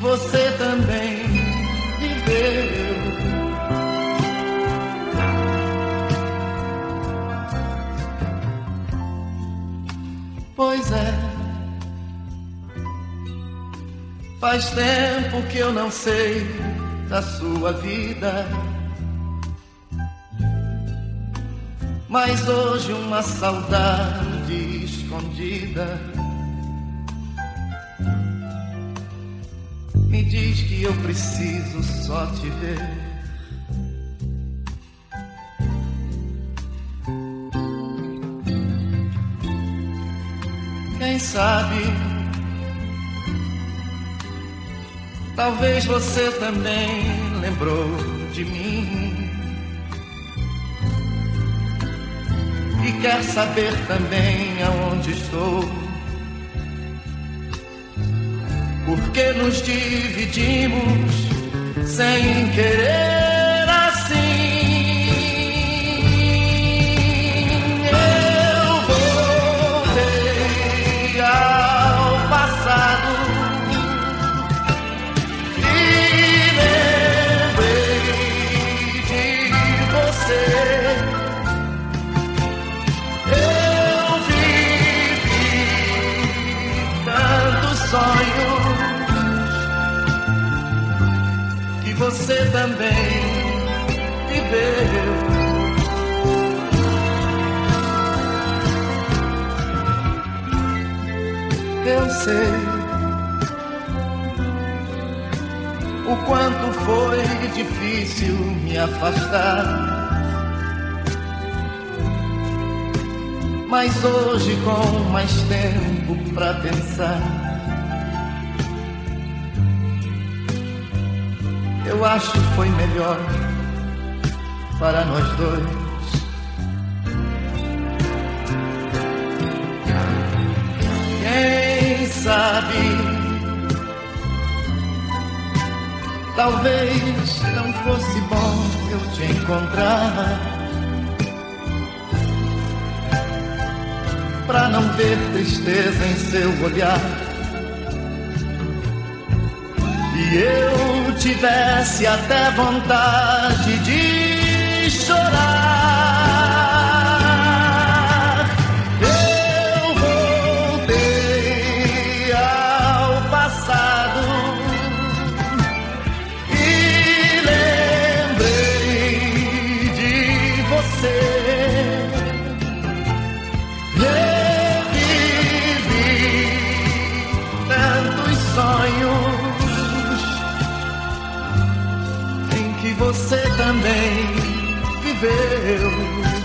você também viveu. Pois é, faz tempo que eu não sei da sua vida, mas hoje uma saudade escondida me diz que eu preciso só te ver. Quem sabe, talvez você também lembrou de mim e quer saber também aonde estou, porque nos dividimos sem querer assim. Eu voltei ao passado e lembrei de você. Eu vivi tantos sonhos que você também viveu. Eu sei o quanto foi difícil me afastar, mas hoje com mais tempo pra pensar, eu acho que foi melhor para nós dois. Quem sabe, talvez não fosse bom eu te encontrar, pra não ver tristeza em seu olhar e eu tivesse até vontade de chorar. Eu voltei ao passado e lembrei de você. Eu vivi tantos sonhos que você também viveu.